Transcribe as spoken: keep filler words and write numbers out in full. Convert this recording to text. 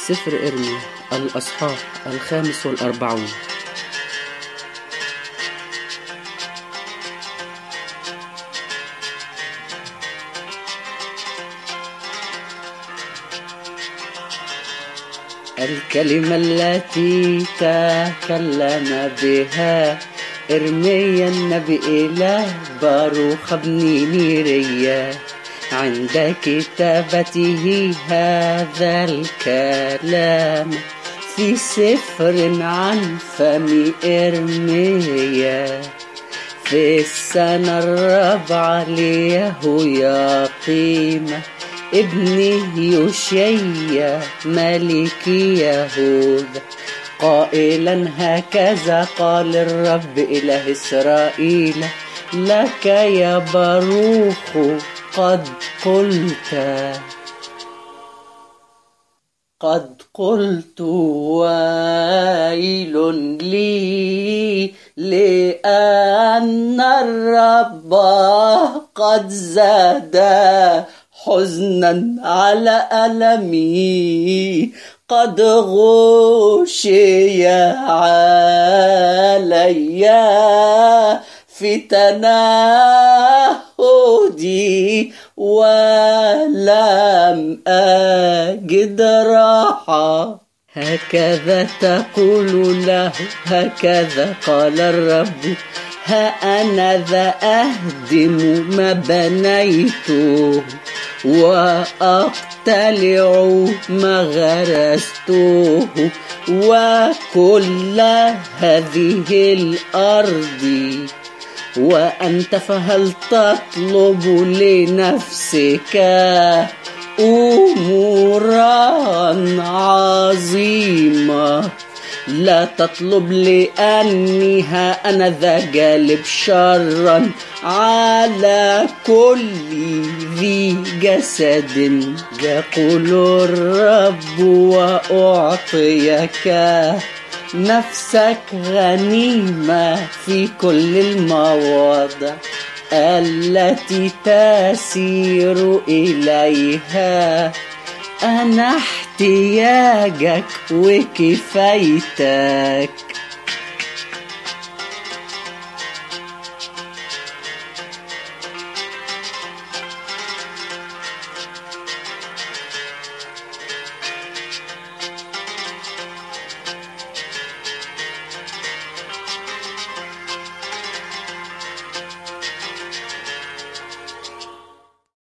سفر إرميا الأصحاح الخامس والأربعون. الكلمة التي تكلم بها إرميا النبي إله باروخ بن نيريا عند كتابته هذا الكلام في سفر عن فم إرميا في السنة الرابعة ليهوياقيم ابن يوشيا ملك يهوذا قائلا هكذا قال الرب إله إسرائيل لك يا باروخ قد قلت قد قلت ويل لي لأن الرب قد زاد حزنا على ألمي قد غشي علي في تنهدي ولم أجد راحة. هكذا تقول له هكذا قال الرب ها أنا ذا أهدم ما بنيته وأقتلع ما غرسته وكل هذه الأرض وأنت فهل تطلب لنفسك أمورا عظيمة لا تطلب لأني ها أنا ذا جالب شرا على كل ذي جسد يقول الرب وأعطيك نفسك غنيمة في كل المواضع التي تسير إليها أنا احتياجك وكفايتك.